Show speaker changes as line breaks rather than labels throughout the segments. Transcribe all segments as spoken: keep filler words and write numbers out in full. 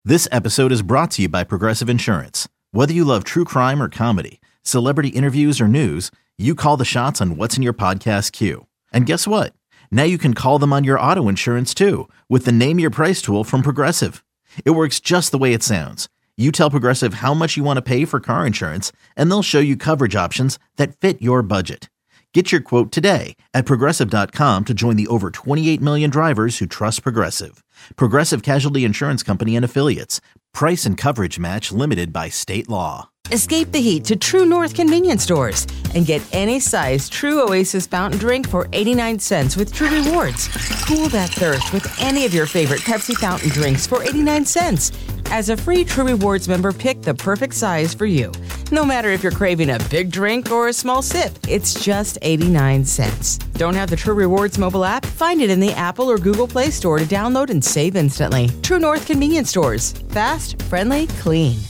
This episode is brought to you by Progressive Insurance. Whether you love true crime or comedy, celebrity interviews or news, you call the shots on what's in your podcast queue. And guess what? Now you can call them on your auto insurance too with the Name Your Price tool from Progressive. It works just the way it sounds. You tell Progressive how much you want to pay for car insurance, and they'll show you coverage options that fit your budget. Get your quote today at Progressive dot com to join the over twenty-eight million drivers who trust Progressive. Progressive Casualty Insurance Company and Affiliates. Price and coverage match limited by state law.
Escape the heat to True North convenience stores and get any size True Oasis fountain drink for eighty-nine cents with True Rewards. Cool that thirst with any of your favorite Pepsi fountain drinks for eighty-nine cents. As a free True Rewards member, pick the perfect size for you. No matter if you're craving a big drink or a small sip, it's just eighty-nine cents. Don't have the True Rewards mobile app? Find it in the Apple or Google Play Store to download and save instantly. True North convenience stores. Fast, friendly, clean.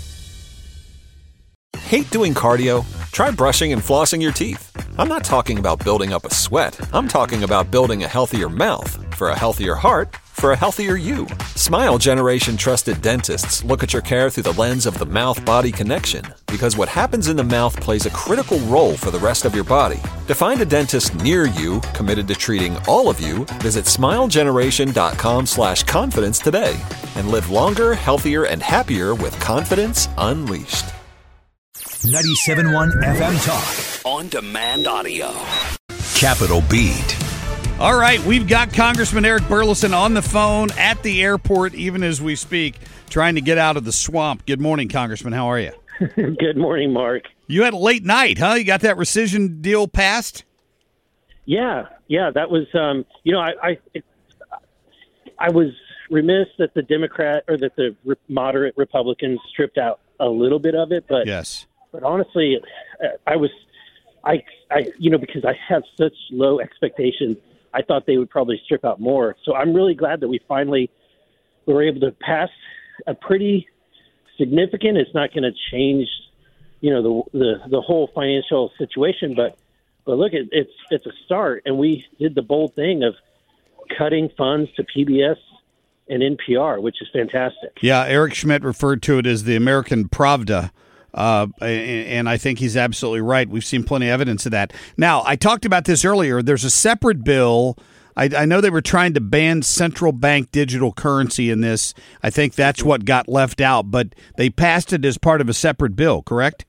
Hate doing cardio? Try brushing and flossing your teeth. I'm not talking about building up a sweat. I'm talking about building a healthier mouth for a healthier heart for a healthier you. Smile Generation trusted dentists look at your care through the lens of the mouth-body connection, because what happens in the mouth plays a critical role for the rest of your body. To find a dentist near you committed to treating all of you, visit smilegeneration.com slash confidence today and live longer, healthier, and happier with confidence unleashed.
ninety-seven point one F M Talk.
On demand audio.
Capitol Beat.
All right, we've got Congressman Eric Burlison on the phone at the airport, even as we speak, trying to get out of the swamp. Good morning, Congressman. How are you?
Good morning, Mark.
You had a late night, huh? You got that rescission deal passed?
Yeah, yeah, that was, um, you know, I, I, it, I was remiss that the Democrat or that the re- moderate Republicans stripped out a little bit of it, but
yes,
but honestly, I was, I, I, you know, because I have such low expectations. I thought they would probably strip out more. So I'm really glad that we finally were able to pass a pretty significant. It's not going to change, you know, the, the the whole financial situation, but but look, it, it's it's a start, and we did the bold thing of cutting funds to P B S and N P R, which is fantastic.
Yeah, Eric Schmidt referred to it as the American Pravda. Uh, and I think he's absolutely right. We've seen plenty of evidence of that. Now, I talked about this earlier. There's a separate bill. I, I know they were trying to ban central bank digital currency in this. I think that's what got left out, but they passed it as part of a separate bill, correct?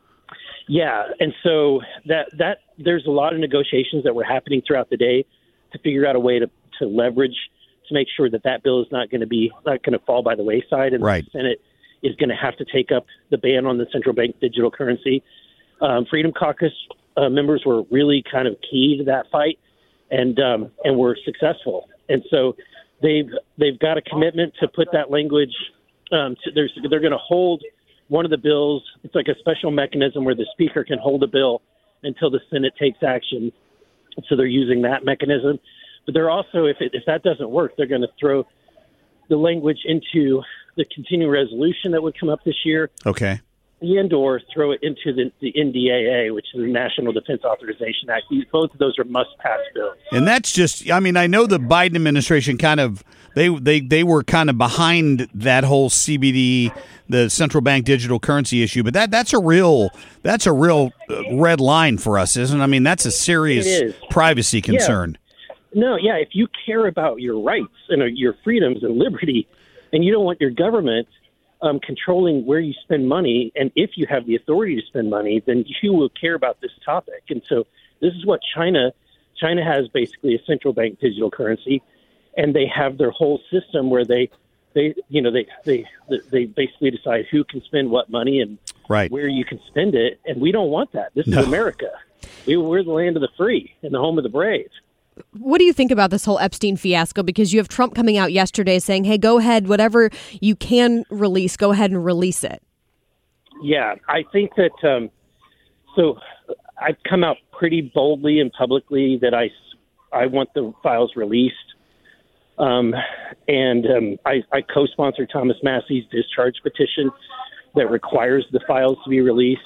Yeah, and so that that there's a lot of negotiations that were happening throughout the day to figure out a way to, to leverage to make sure that that bill is not going to be not going to fall by the wayside, and
right.
the Senate is going to have to take up the ban on the central bank digital currency. Um, Freedom Caucus uh, members were really kind of key to that fight, and um, and were successful. And so they've they've got a commitment to put that language. Um, to, there's, they're going to hold one of the bills. It's like a special mechanism where the speaker can hold a bill until the Senate takes action. So they're using that mechanism. But they're also, if it, if that doesn't work, they're going to throw the language into the continuing resolution that would come up this year.
Okay.
And or throw it into the, the N D A A, which is the National Defense Authorization Act. These, both of those are must-pass bills.
And that's just, I mean, I know the Biden administration kind of, they they, they were kind of behind that whole C B D, the central bank digital currency issue, but that that's a real, that's a real red line for us, isn't it? I mean, that's a serious privacy concern.
Yeah. No, yeah, if you care about your rights and uh, your freedoms and liberty, and you don't want your government um, controlling where you spend money, and if you have the authority to spend money, then you will care about this topic. And so this is what China, China has basically a central bank digital currency, and they have their whole system where they, they you know, they they they basically decide who can spend what money and
right.
where you can spend it. And we don't want that. This
no.
is America. We, we're the land of the free and the home of the brave.
What do you think about this whole Epstein fiasco? Because you have Trump coming out yesterday saying, hey, go ahead, whatever you can release, go ahead and release it.
Yeah, I think that, um, so I've come out pretty boldly and publicly that I, I want the files released. Um, and um, I, I co-sponsored Thomas Massey's discharge petition that requires the files to be released.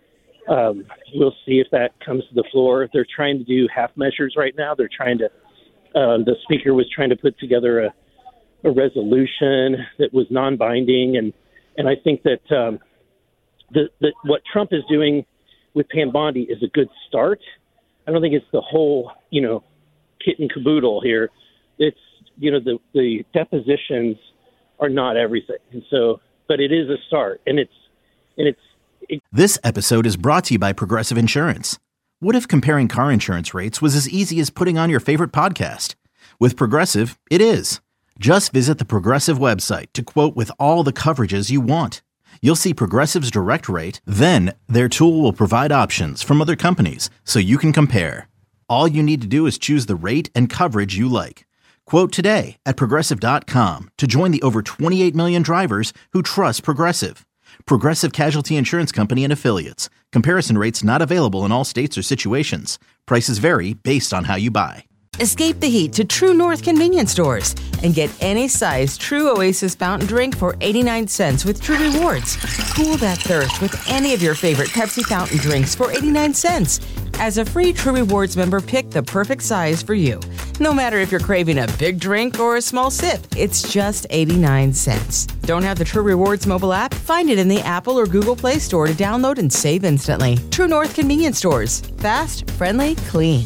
Um, we'll see if that comes to the floor. They're trying to do half measures right now. They're trying to, uh, the speaker was trying to put together a, a resolution that was non-binding, and and I think that um, the, the what Trump is doing with Pam Bondi is a good start. I don't think it's the whole, you know, kit and caboodle here. It's, you know, the the depositions are not everything, and so, but it is a start, and it's and it's. It,
This episode is brought to you by Progressive Insurance. What if comparing car insurance rates was as easy as putting on your favorite podcast? With Progressive, it is. Just visit the Progressive website to quote with all the coverages you want. You'll see Progressive's direct rate, then their tool will provide options from other companies so you can compare. All you need to do is choose the rate and coverage you like. Quote today at Progressive dot com to join the over twenty-eight million drivers who trust Progressive. Progressive Casualty Insurance Company and Affiliates. Comparison rates not available in all states or situations. Prices vary based on how you buy.
Escape the heat to True North convenience stores and get any size True Oasis fountain drink for eighty-nine cents with True Rewards. Cool that thirst with any of your favorite Pepsi fountain drinks for eighty-nine cents. As a free True Rewards member, pick the perfect size for you. No matter if you're craving a big drink or a small sip, it's just eighty-nine cents. Don't have the True Rewards mobile app? Find it in the Apple or Google Play Store to download and save instantly. True North convenience stores. Fast, friendly, clean.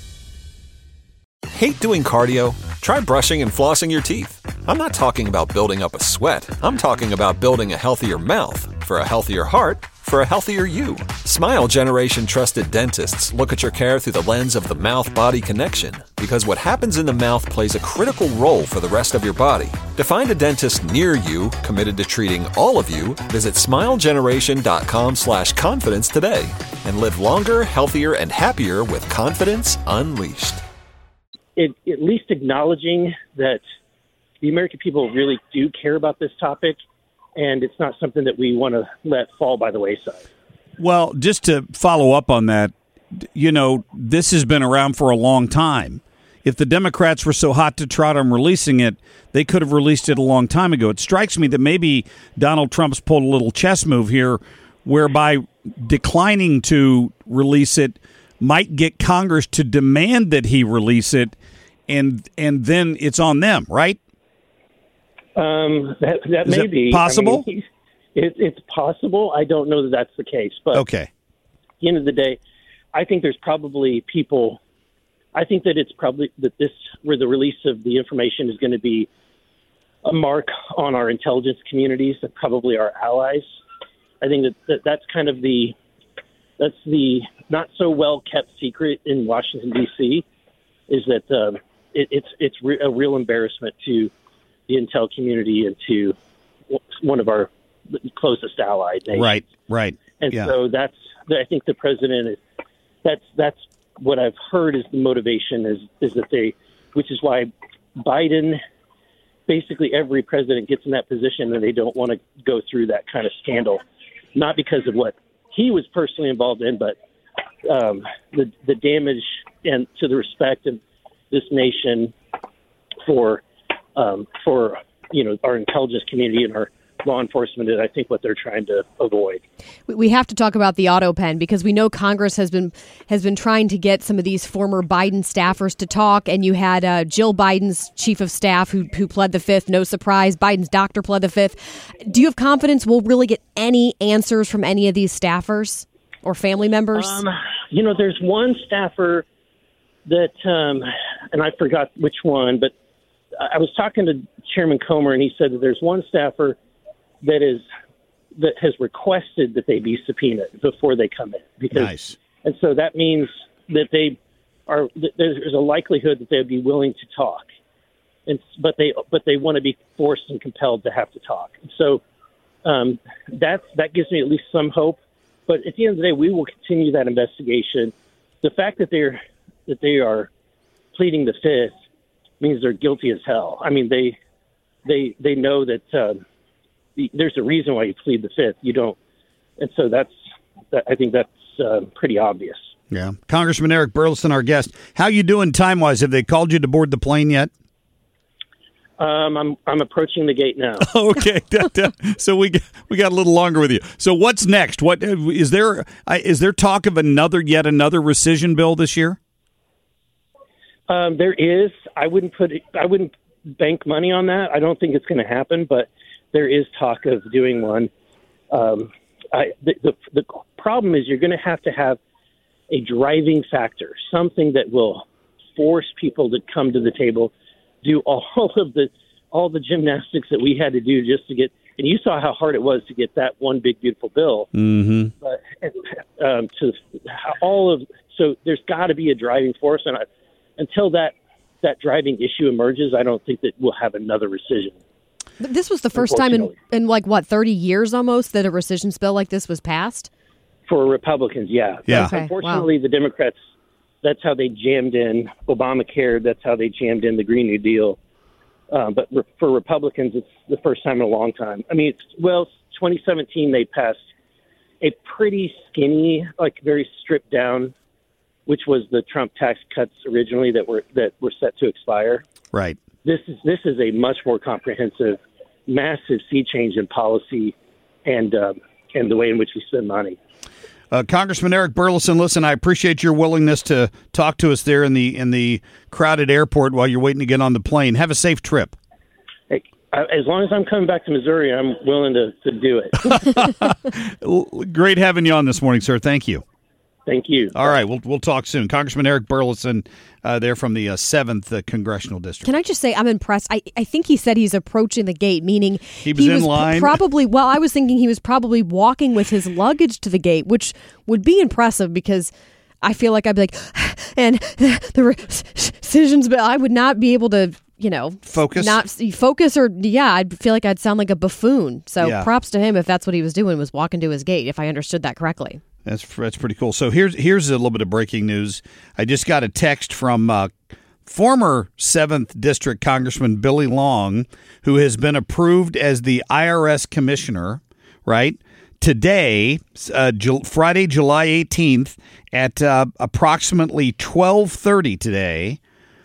Hate doing cardio? Try brushing and flossing your teeth. I'm not talking about building up a sweat. I'm talking about building a healthier mouth for a healthier heart for a healthier you. Smile Generation trusted dentists look at your care through the lens of the mouth-body connection, because what happens in the mouth plays a critical role for the rest of your body. To find a dentist near you committed to treating all of you, visit smilegeneration.com slash confidence today and live longer, healthier, and happier with confidence unleashed.
it, at least acknowledging that the American people really do care about this topic, and it's not something that we want to let fall by the wayside.
Well, just to follow up on that, you know, this has been around for a long time. If the Democrats were so hot to trot on releasing it, they could have released it a long time ago. It strikes me that maybe Donald Trump's pulled a little chess move here, whereby declining to release it might get Congress to demand that he release it, and and then it's on them, right?
Um, that that
Is
may
that
be
possible.
I mean, it, it's possible. I don't know that that's the case, but
Okay.
at the end of the day, I think there's probably people. I think that it's probably that this, where the release of the information is going to be a mark on our intelligence communities and probably our allies. I think that, that that's kind of the that's the not so well kept secret in Washington D C is that um, it, it's it's re- a real embarrassment to the intel community and to one of our closest allied nations.
Right, right.
And
yeah.
so that's I think the president is that's that's what I've heard is the motivation is is that they, which is why Biden, basically every president gets in that position and they don't want to go through that kind of scandal, not because of what he was personally involved in, but um, the the damage and to the respect of this nation for um, for you know our intelligence community and our law enforcement, and I think what they're trying to avoid.
We have to talk about the auto pen because we know Congress has been has been trying to get some of these former Biden staffers to talk, and you had uh, Jill Biden's chief of staff who who pled the fifth. No surprise, Biden's doctor pled the fifth. Do you have confidence we'll really get any answers from any of these staffers or family members?
Um, you know, there's one staffer that, um, and I forgot which one, but I was talking to Chairman Comer, and he said that there's one staffer that is that has requested that they be subpoenaed before they come in, because
Nice.
And so that means that they are that there's a likelihood that they would be willing to talk, and but they but they want to be forced and compelled to have to talk. So um, that's that gives me at least some hope. But at the end of the day, we will continue that investigation. The fact that they're that they are pleading the fifth means they're guilty as hell. I mean, they they they know that. Um, There's a reason why you plead the fifth. You don't, and so that's. That, I think that's uh, pretty obvious.
Yeah, Congressman Eric Burlison, our guest. How you doing time wise? Have they called you to board the plane yet?
Um, I'm I'm approaching the gate now.
Okay, so we we got a little longer with you. So what's next? What is there? Is there talk of another yet another rescission bill this year?
Um, there is. I wouldn't put. It, I wouldn't bank money on that. I don't think it's going to happen, but there is talk of doing one. Um, I, the, the the problem is you're going to have to have a driving factor, something that will force people to come to the table, do all of the all the gymnastics that we had to do just to get. And you saw how hard it was to get that one big beautiful bill.
Mm-hmm.
But um, to all of so there's got to be a driving force, and I, until that that driving issue emerges, I don't think that we'll have another rescission.
But this was the first time in, in like, what, thirty years almost that a rescission bill like this was passed?
For Republicans, yeah.
Yeah.
Okay,
Unfortunately,
wow.
the Democrats, that's how they jammed in Obamacare. That's how they jammed in the Green New Deal. Um, but re- for Republicans, it's the first time in a long time. I mean, it's, well, twenty seventeen, they passed a pretty skinny, like very stripped down, which was the Trump tax cuts originally that were that were set to expire.
Right.
This is this is a much more comprehensive, massive sea change in policy and um, and the way in which we spend money.
Uh, Congressman Eric Burlison, listen, I appreciate your willingness to talk to us there in the in the crowded airport while you're waiting to get on the plane. Have a safe trip.
Hey, as long as I'm coming back to Missouri, I'm willing to, to do
it. Great having you on this morning, sir. Thank you.
Thank you.
All right, we'll we'll talk soon. Congressman Eric Burlison, uh, there from the uh, seventh uh, Congressional District.
Can I just say I'm impressed? I, I think he said he's approaching the gate, meaning
he was, he was in line.
Probably, well, I was thinking he was probably walking with his luggage to the gate, which would be impressive because I feel like I'd be like, and the, the rescissions, but I would not be able to, you know,
focus,
not focus, or yeah, I'd feel like I'd sound like a buffoon. So
yeah.
Props to him if that's what he was doing, was walking to his gate. If I understood that correctly.
That's that's pretty cool. So here's here's a little bit of breaking news. I just got a text from uh, former seventh District Congressman Billy Long, who has been approved as the I R S commissioner, right? Today, uh, Ju- Friday, July eighteenth, at uh, approximately twelve thirty today,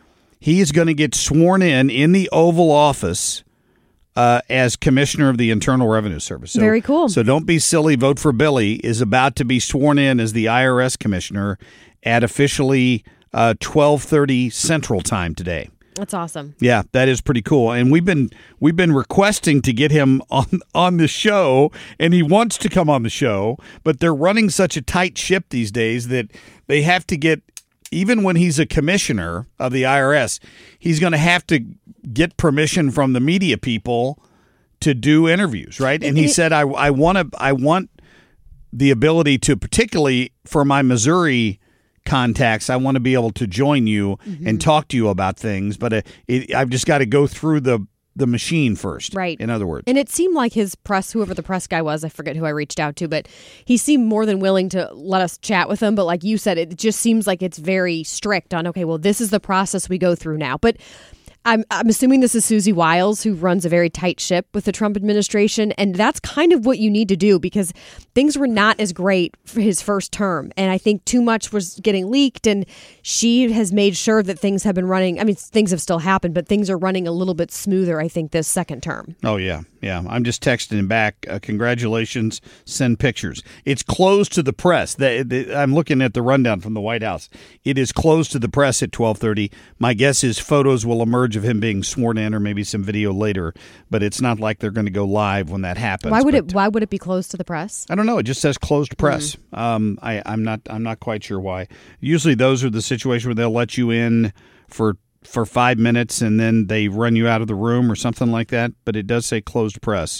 he is going to get sworn in in the Oval Office Uh, as Commissioner of the Internal Revenue Service. So,
Very cool.
So don't be silly. Vote for Billy is about to be sworn in as the I R S Commissioner at officially uh, twelve thirty Central Time today.
That's awesome.
Yeah, that is pretty cool. And we've been we've been requesting to get him on on the show, and he wants to come on the show, but they're running such a tight ship these days that they have to get, even when he's a commissioner of the I R S, he's going to have to get permission from the media people to do interviews, right? And he said, I, I want to, I want the ability to, particularly for my Missouri contacts, I want to be able to join you mm-hmm. and talk to you about things, but uh, it, I've just got to go through the the machine first,
right?
In other words.
And it seemed like his press, whoever the press guy was, I forget who I reached out to, but he seemed more than willing to let us chat with him. But like you said, it just seems like it's very strict on, okay, well, this is the process we go through now. But I'm I'm assuming this is Susie Wiles, who runs a very tight ship with the Trump administration, and that's kind of what you need to do because things were not as great for his first term, and I think too much was getting leaked, and she has made sure that things have been running. I mean, things have still happened, but things are running a little bit smoother, I think, this second term.
Oh, yeah. Yeah. I'm just texting him back. Uh, congratulations. Send pictures. It's closed to the press. The, the, I'm looking at the rundown from the White House. It is closed to the press at twelve thirty. My guess is photos will emerge of him being sworn in, or maybe some video later, but it's not like they're going to go live when that happens.
Why would
but,
it? Why would it be closed to the press?
I don't know. It just says closed press.
Mm-hmm.
Um, I, I'm not. I'm not quite sure why. Usually, those are the situations where they'll let you in for for five minutes and then they run you out of the room or something like that. But it does say closed press,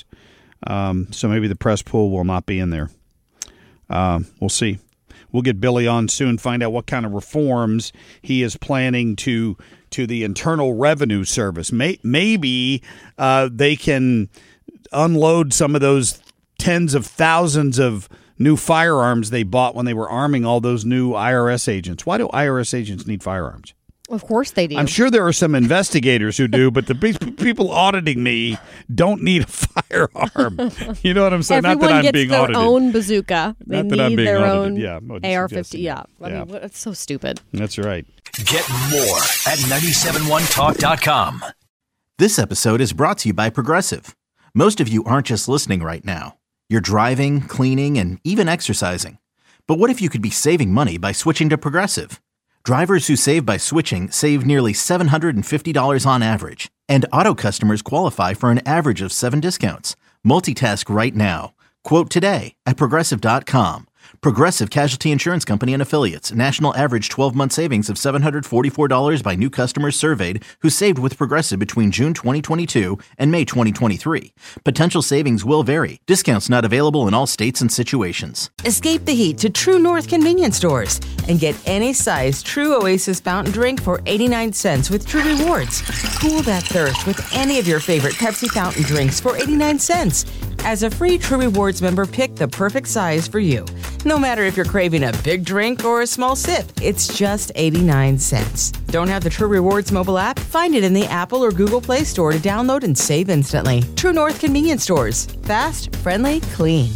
um, so maybe the press pool will not be in there. Um, we'll see. We'll get Billy on soon, find out what kind of reforms he is planning to to the Internal Revenue Service. May, maybe uh, they can unload some of those tens of thousands of new firearms they bought when they were arming all those new I R S agents. Why do I R S agents need firearms?
Of course they do.
I'm sure there are some investigators who do, but the pe- people auditing me don't need a firearm. You know what I'm saying?
Everyone
Not that I'm
gets
being
their
audited.
own bazooka. They
Not that
need
I'm being
their
audited.
own
Yeah, I'm
A R fifty.
suggesting
Yeah,
that.
I
Yeah.
mean, what- it's so stupid.
That's right.
Get more at nine seven one talk dot com.
This episode is brought to you by Progressive. Most of you aren't just listening right now. You're driving, cleaning, and even exercising. But what if you could be saving money by switching to Progressive? Drivers who save by switching save nearly seven hundred fifty dollars on average. And Auto customers qualify for an average of seven discounts. Multitask right now. Quote today at Progressive dot com. Progressive Casualty Insurance Company and Affiliates. National average twelve-month savings of seven hundred forty-four dollars by new customers surveyed who saved with Progressive between June twenty twenty-two and May twenty twenty-three. Potential savings will vary. Discounts not available in all states and situations.
Escape the heat to True North convenience stores and get any size True Oasis fountain drink for eighty-nine cents with True Rewards. Cool that thirst with any of your favorite Pepsi fountain drinks for eighty-nine cents. As a free True Rewards member, pick the perfect size for you. No matter if you're craving a big drink or a small sip, it's just eighty-nine cents. Don't have the True Rewards mobile app? Find it in the Apple or Google Play Store to download and save instantly. True North convenience stores. Fast, friendly, clean.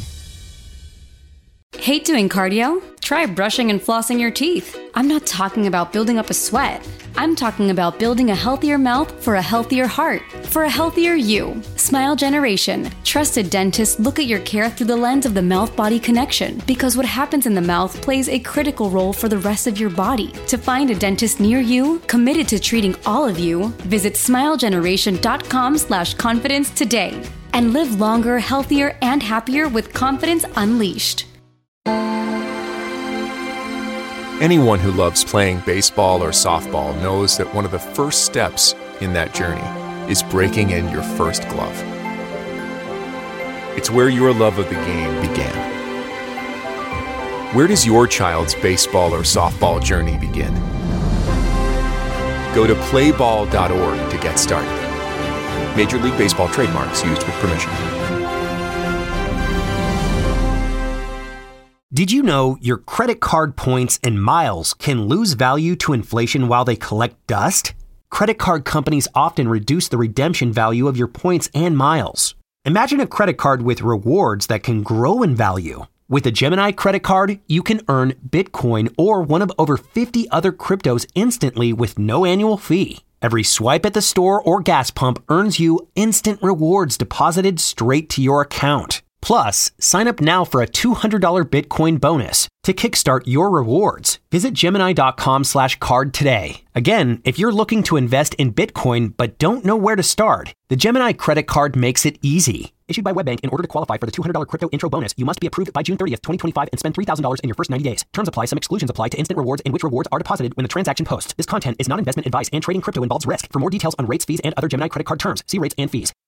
Hate doing cardio? Try brushing and flossing your teeth. I'm not talking about building up a sweat. I'm talking about building a healthier mouth for a healthier heart, for a healthier you. Smile Generation. Trusted dentists look at your care through the lens of the mouth-body connection, because what happens in the mouth plays a critical role for the rest of your body. To find a dentist near you, committed to treating all of you, visit smilegeneration.com slash confidence today and live longer, healthier, and happier with confidence unleashed.
Anyone who loves playing baseball or softball knows that one of the first steps in that journey is breaking in your first glove. It's where your love of the game began. Where does your child's baseball or softball journey begin? Go to play ball dot org to get started. Major League Baseball trademarks used with permission.
Did you know your credit card points and miles can lose value to inflation while they collect dust? Credit card companies often reduce the redemption value of your points and miles. Imagine a credit card with rewards that can grow in value. With a Gemini credit card, you can earn Bitcoin or one of over fifty other cryptos instantly with no annual fee. Every swipe at the store or gas pump earns you instant rewards deposited straight to your account. Plus, sign up now for a two hundred dollars Bitcoin bonus to kickstart your rewards. Visit Gemini.com slash card today. Again, if you're looking to invest in Bitcoin but don't know where to start, the Gemini credit card makes it easy. Issued by WebBank, in order to qualify for the two hundred dollars crypto intro bonus, you must be approved by June thirtieth, twenty twenty-five and spend three thousand dollars in your first ninety days. Terms apply. Some exclusions apply to instant rewards in which rewards are deposited when the transaction posts. This content is not investment advice and trading crypto involves risk. For more details on rates, fees, and other Gemini credit card terms, see rates and fees.